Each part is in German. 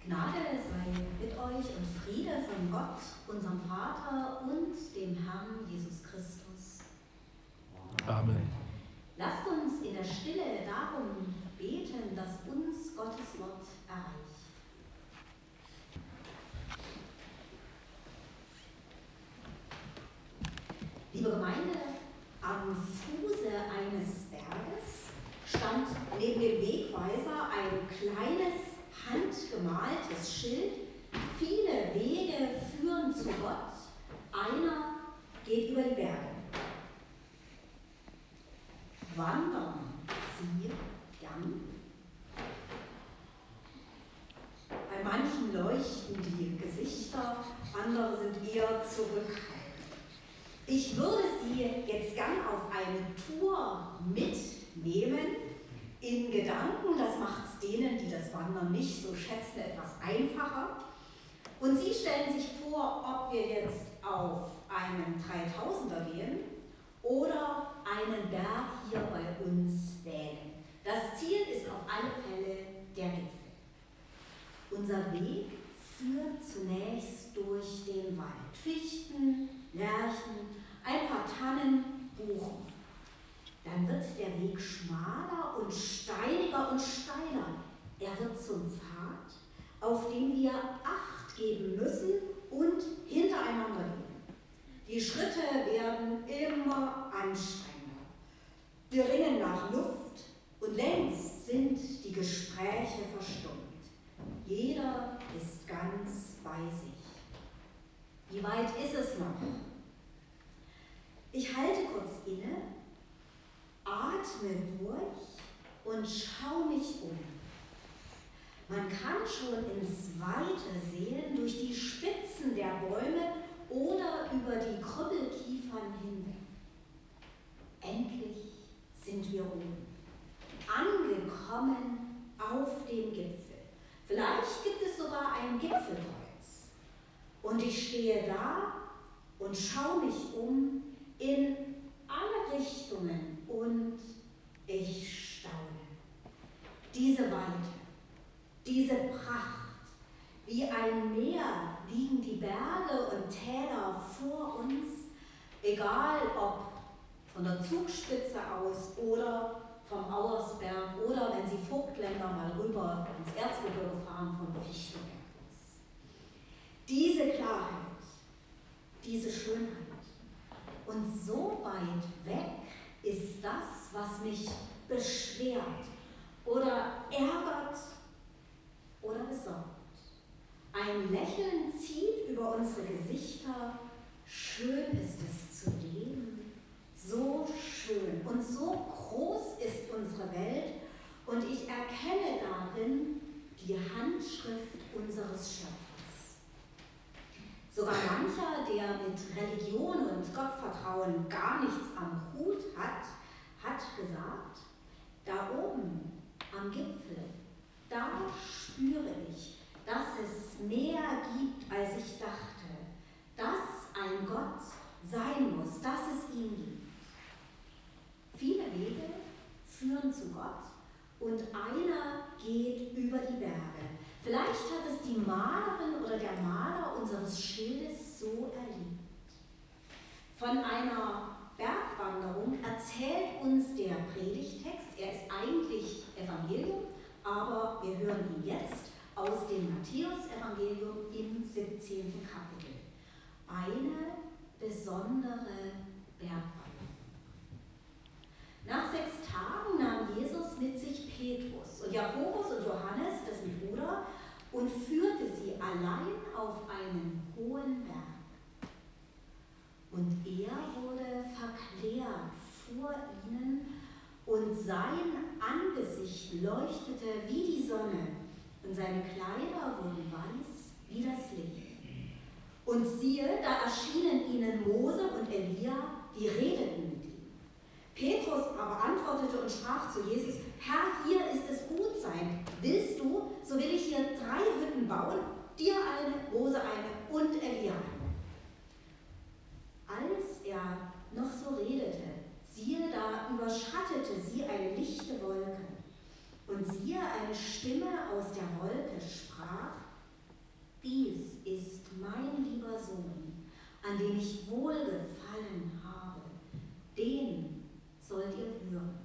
Gnade sei mit euch und Friede von Gott, unserem Vater und dem Herrn Jesus Christus. Amen. Lasst uns in der Stille darum beten, dass uns Gottes Wort erreicht. Liebe Gemeinde, am Fuße eines Berges stand neben dem Wegweiser ein kleines, handgemaltes Schild. Viele Wege führen zu Gott, einer geht über die Berge. Wandern Sie gern? Bei manchen leuchten die Gesichter, andere sind eher zurückhaltend. Ich würde Sie jetzt gern auf eine Tour mitnehmen, in Gedanken, das macht es denen, die das Wandern nicht so schätzen, etwas einfacher. Und Sie stellen sich vor, ob wir jetzt auf einen 3000er gehen oder einen Berg hier bei uns wählen. Das Ziel ist auf alle Fälle der Gipfel. Unser Weg führt zunächst durch den Wald. Fichten, Lärchen, ein paar Tannen, Buchen. Dann wird der Weg schmaler und steiniger und steiler. Er wird zum Pfad, auf dem wir Acht geben müssen und hintereinander gehen. Die Schritte werden immer anstrengender. Wir ringen nach Luft und längst sind die Gespräche verstummt. Jeder ist ganz bei sich. Wie weit ist es noch? Ich halte kurz inne, atme durch und schau mich um. Man kann schon ins Weite sehen, durch die Spitzen der Bäume oder über die Krüppelkiefern hinweg. Endlich sind wir oben, angekommen auf dem Gipfel. Vielleicht gibt es sogar ein Gipfelkreuz. Und ich stehe da und schaue mich um in alle Richtungen und ich staune. Diese Weite, diese Pracht, wie ein Meer liegen die Berge und Täler vor uns, egal ob von der Zugspitze aus oder vom Auersberg oder wenn Sie Vogtländer mal rüber ins Erzgebirge fahren, vom Fichtenberg aus. Diese Klarheit, diese Schönheit und so weit weg ist das, was mich beschwert oder ärgert oder besorgt. Ein Lächeln zieht über unsere Gesichter. Schön ist es zu leben, so schön und so groß ist unsere Welt und ich erkenne darin die Handschrift unseres Schöpfers. Sogar mancher, der mit Religion und Gottvertrauen gar nichts am Hut hat, hat gesagt, da oben am Gipfel, da spüre ich, dass es mehr gibt, als ich dachte, dass ein Gott sein muss, dass es ihn gibt. Viele Wege führen zu Gott und einer geht über die Berge. Vielleicht hat es die Malerin oder der Maler unseres Schildes so erlebt. Von einer Bergwanderung erzählt uns der Predigtext. Er ist eigentlich Evangelium, aber wir hören ihn jetzt aus dem Matthäus-Evangelium im 17. Kapitel. Eine besondere Bergwanderung. Nach 6 Tagen nahm Jesus mit sich Petrus und Jakobus und Johannes, dessen Bruder, und führte sie allein auf einen hohen Berg. Und er wurde verklärt vor ihnen und sein Angesicht leuchtete wie die Sonne und seine Kleider wurden weiß wie das Licht. Und siehe, da erschienen ihnen Mose und Elia, die redeten mit ihm. Petrus aber antwortete und sprach zu Jesus: Herr, hier ist es gut sein. Willst du, so will ich hier 3 Hütten bauen, dir eine, Mose eine und Elia eine. Als er noch so redete, siehe, da überschattete sie eine lichte Wolke. Und siehe, eine Stimme aus der Wolke sprach: dies ist mein lieber Sohn, an dem ich wohlgefallen habe, den sollt ihr hören.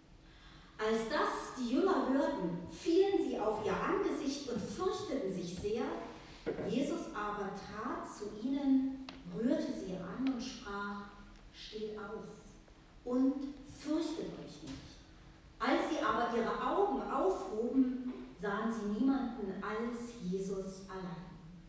Als das die Jünger hörten, fielen sie auf ihr Angesicht und fürchteten sich sehr. Jesus aber trat zu ihnen, rührte sie an und sprach: Steht auf und fürchtet euch nicht. Als sie aber ihre Augen aufhoben, sahen sie niemanden als Jesus allein.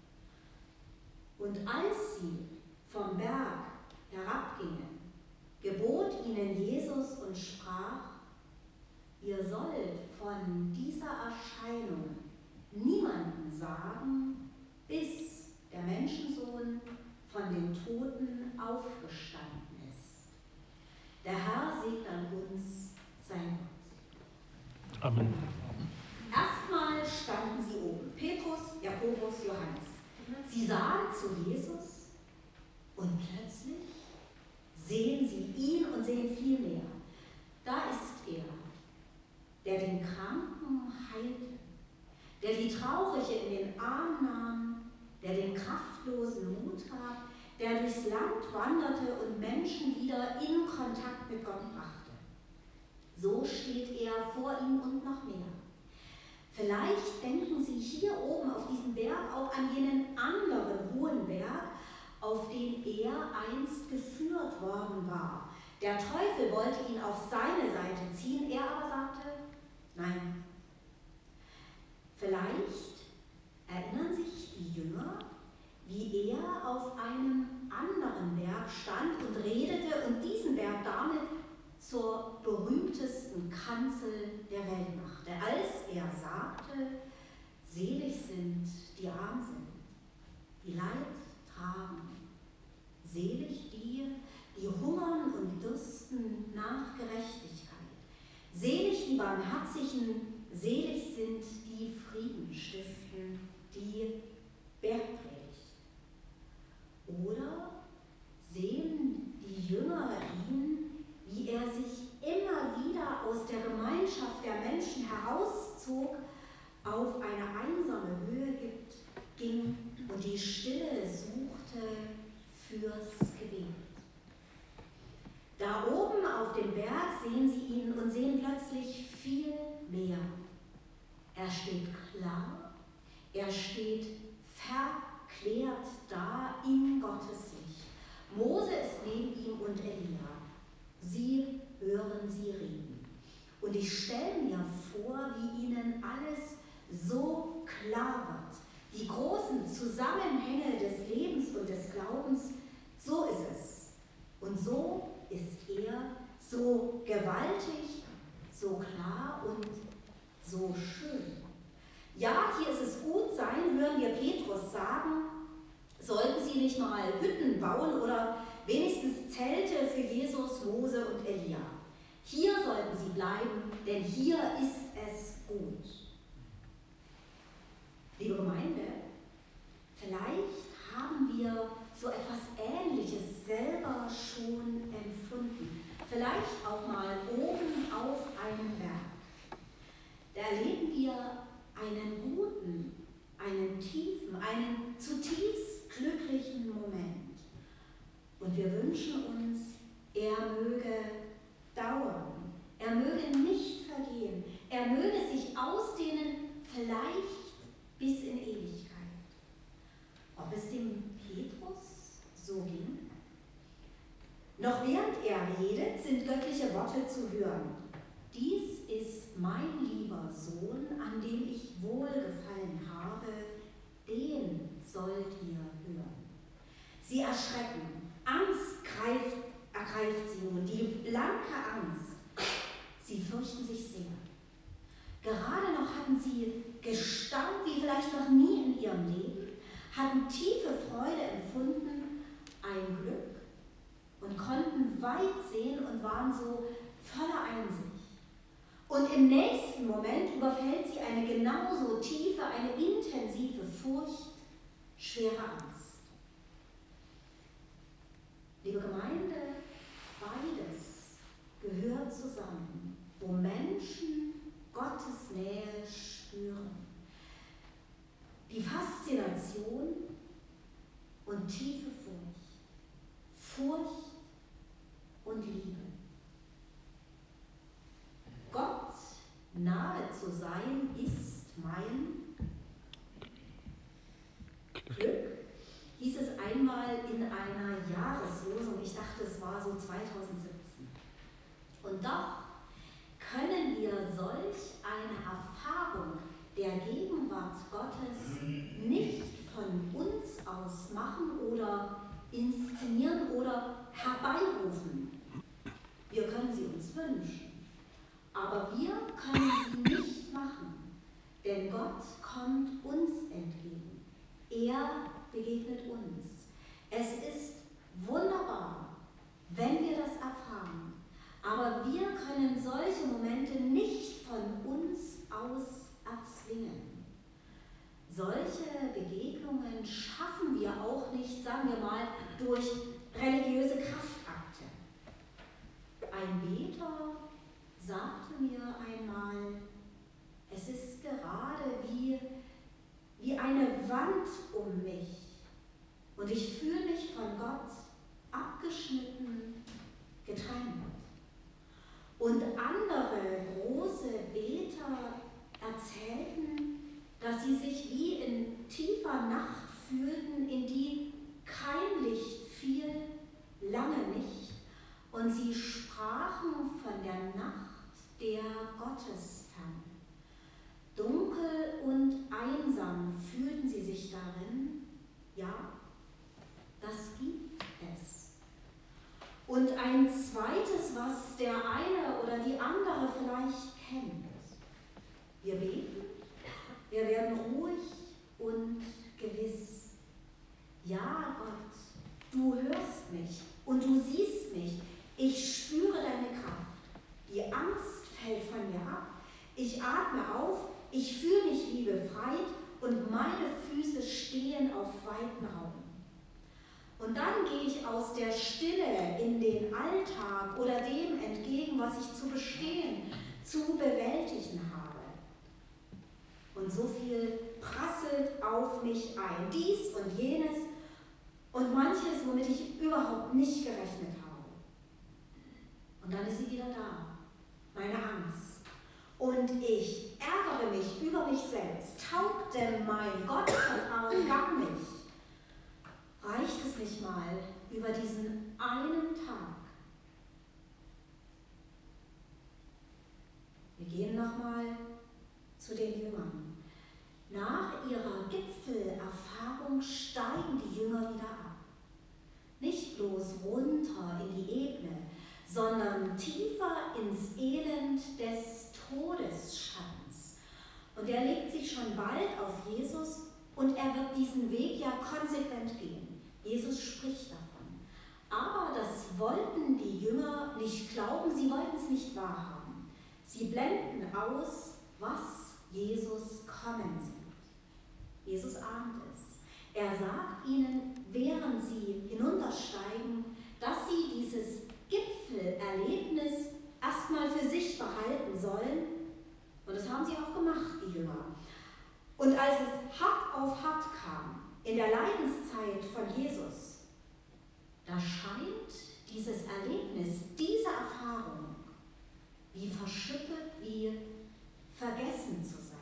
Und als sie vom Berg herabgingen, gebot ihnen Jesus und sprach: Ihr sollt von dieser Erscheinung niemanden sagen, bis der Menschensohn von den Toten aufgestanden ist. Der Herr segne uns sein Wort. Amen. Erstmal standen sie oben, Petrus, Jakobus, Johannes. Sie sahen zu Jesus und plötzlich sehen sie ihn und sehen viel mehr. Da ist er, der den Kranken heilte, der die Traurige in den Arm nahm, der den Kraftlosen Mut gab, der durchs Land wanderte und Menschen wieder in Kontakt mit Gott brachte. So steht er vor ihnen und noch mehr. Vielleicht denken Sie hier oben auf diesem Berg auch an jenen anderen hohen Berg, auf den er einst geführt worden war. Der Teufel wollte ihn auf seine Seite ziehen, er aber sagte: Nein. Vielleicht erinnern sich die Jünger, wie er auf einem anderen Berg stand und redete und diesen Berg damit zur berühmtesten Kanzel der Welt machte, als er sagte: Selig sind die Armen sind, die Leid tragen, selig die, die hungern und dürsten nach Gerechtigkeit, selig die Barmherzigen, selig sind die Frieden stiften, die Bergpredigt. Oder sehen die Jünger ihn, wie er sich immer wieder aus der Gemeinschaft der Menschen herauszog, auf eine einsame Höhe ging und die Stille suchte fürs Gebet. Da oben auf dem Berg sehen sie ihn und sehen plötzlich viel mehr. Er steht klar, er steht verklärt da in Gottes Licht. Mose ist neben ihm und Elia. Sie hören sie reden. Und ich stelle mir vor, wie ihnen alles so klar wird. Die großen Zusammenhänge des Lebens und des Glaubens, so ist es. Und so ist er, so gewaltig, so klar und so schön. Ja, hier ist es gut sein, hören wir Petrus sagen, sollten sie nicht mal Hütten bauen oder wenigstens Zelte für Jesus, Mose und Elia. Hier sollten sie bleiben, denn hier ist es gut. Liebe Gemeinde, vielleicht haben wir so etwas Ähnliches selber schon empfunden. Vielleicht auch mal oben auf einem Berg. Da erleben wir einen guten, einen tiefen, einen zutiefst glücklichen Moment. Und wir wünschen uns, er möge dauern, er möge nicht vergehen, er möge sich ausdehnen, vielleicht bis in Ewigkeit. Ob es dem Petrus so ging? Noch während er redet, sind göttliche Worte zu hören. Dies ist mein lieber Sohn, an dem ich wohlgefallen habe, den sollt ihr hören. Sie erschrecken, Angst ergreift sie nun, die blanke Angst. Sie fürchten sich sehr. Gerade noch hatten sie gestaunt wie vielleicht noch nie in ihrem Leben, hatten tiefe Freude empfunden, ein Glück und konnten weit sehen und waren so voller Einsicht. Und im nächsten Moment überfällt sie eine genauso tiefe, eine intensive Furcht, schwere Angst. Liebe Gemeinde, beides gehört zusammen, wo Menschen Gottes Nähe spüren. Die faszinierende Faszination und tiefe Furcht. Furcht und Liebe. Gott nahe zu sein ist mein Glück, hieß es einmal in einer Jahreslosung. Ich dachte, es war so 2017. Und doch können wir solch eine Erfahrung der Gegenwart Gottes nicht von uns aus machen oder inszenieren oder herbeirufen. Wir können sie uns wünschen, aber wir können sie nicht machen, denn Gott kommt uns entgegen. Er begegnet uns. Es ist wunderbar, wenn wir das erfahren, aber wir können solche Momente nicht von uns aus erzwingen. Solche Begegnungen schaffen wir auch nicht, sagen wir mal, durch religiöse Kraftakte. Ein Beter sagte mir einmal, es ist gerade wie eine Wand um mich und ich fühle mich von Gott abgeschnitten, getrennt. Und andere große Beter erzählten, dass sie sich wie in tiefer Nacht fühlten, in die kein Licht fiel, lange nicht. Und sie sprachen von der Nacht der Gottesferne. Dunkel und einsam fühlten sie sich darin. Ja, das gibt es. Und ein zweites, was der eine oder die andere vielleicht kennt. Wir beten, wir werden ruhig und gewiss. Ja, Gott, du hörst mich und du siehst mich. Ich spüre deine Kraft. Die Angst fällt von mir ab. Ich atme auf, ich fühle mich wie befreit und meine Füße stehen auf weiten Raum. Und dann gehe ich aus der Stille in den Alltag oder dem entgegen, was ich zu bestehen, zu bewältigen habe. Und so viel prasselt auf mich ein, dies und jenes und manches, womit ich überhaupt nicht gerechnet habe. Und dann ist sie wieder da, meine Angst. Und ich ärgere mich über mich selbst. Taugt denn mein Gottvertrauen gar nicht? Reicht es nicht mal über diesen einen Tag? Wir gehen nochmal zu den Jüngern. Nach ihrer Gipfelerfahrung steigen die Jünger wieder ab. Nicht bloß runter in die Ebene, sondern tiefer ins Elend des Todesschattens. Und er legt sich schon bald auf Jesus und er wird diesen Weg ja konsequent gehen. Jesus spricht davon. Aber das wollten die Jünger nicht glauben, sie wollten es nicht wahrhaben. Sie blenden aus, was Jesus kommen sieht. Jesus ahnt es. Er sagt ihnen, während sie hinuntersteigen, dass sie dieses Gipfelerlebnis erstmal für sich behalten sollen. Und das haben sie auch gemacht, die Jünger. Und als es hart auf hart kam, in der Leidenszeit von Jesus, da scheint dieses Erlebnis, diese Erfahrung, wie verschüttet, wie vergessen zu sein.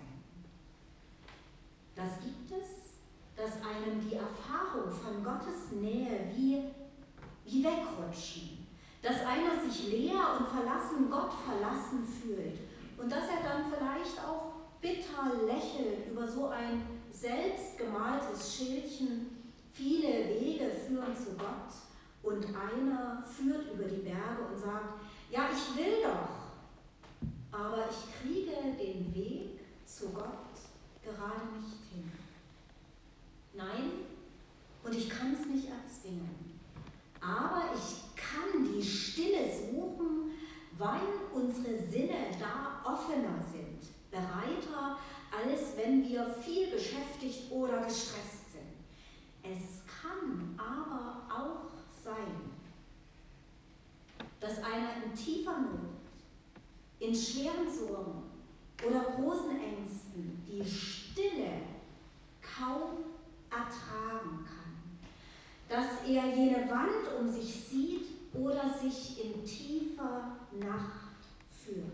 Das gibt es, dass einem die Erfahrung von Gottes Nähe wie wegrutschen, dass einer sich leer und verlassen, Gott verlassen fühlt und dass er dann vielleicht auch bitter lächelt über so ein selbstgemaltes Schildchen, viele Wege führen zu Gott und einer führt über die Berge und sagt, ja, ich will doch, aber ich kriege den Weg zu Gott gerade nicht hin. Nein, und ich kann es nicht erzwingen, aber ich kann die Stille suchen, weil unsere Sinne da offener sind, bereiter, als wenn wir viel beschäftigt oder gestresst sind. Es kann aber auch sein, dass einer in tiefer Not, in schweren Sorgen oder großen Ängsten die Stille kaum um sich sieht oder sich in tiefer Nacht führt.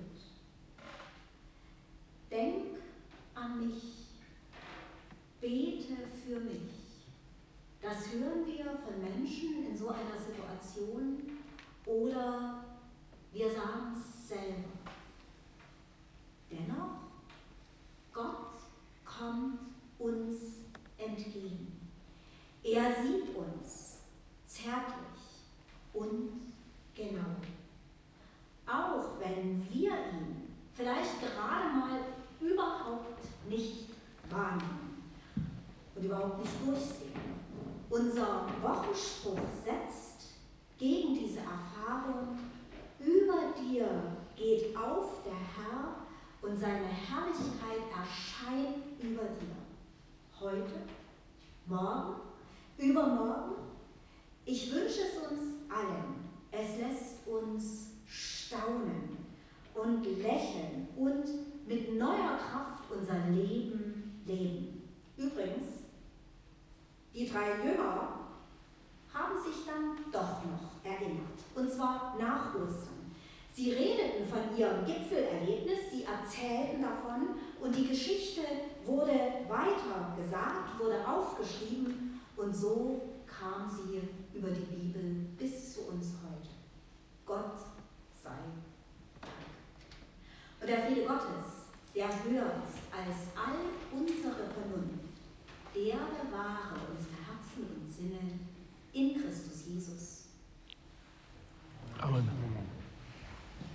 Denk an mich, bete für mich. Das hören wir von Menschen in so einer Situation oder wir sagen es selber. Dennoch, Gott kommt uns entgegen. Er sieht uns zärtlich und genau. Auch wenn wir ihn vielleicht gerade mal überhaupt nicht wahrnehmen und überhaupt nicht durchsehen. Unser Wochenspruch setzt gegen diese Erfahrung: Über dir geht auf der Herr und seine Herrlichkeit erscheint über dir. Heute, morgen, übermorgen. Ich wünsche es uns allen. Es lässt uns staunen und lächeln und mit neuer Kraft unser Leben leben. Übrigens, die 3 Jünger haben sich dann doch noch erinnert, und zwar nach Ostern. Sie redeten von ihrem Gipfelerlebnis, sie erzählten davon und die Geschichte wurde weiter gesagt, wurde aufgeschrieben und so kam sie über die Bibel bis zu uns heute. Gott sei Dank. Und der Friede Gottes, der höher ist als all unsere Vernunft, der bewahre unsere Herzen und Sinne in Christus Jesus. Amen.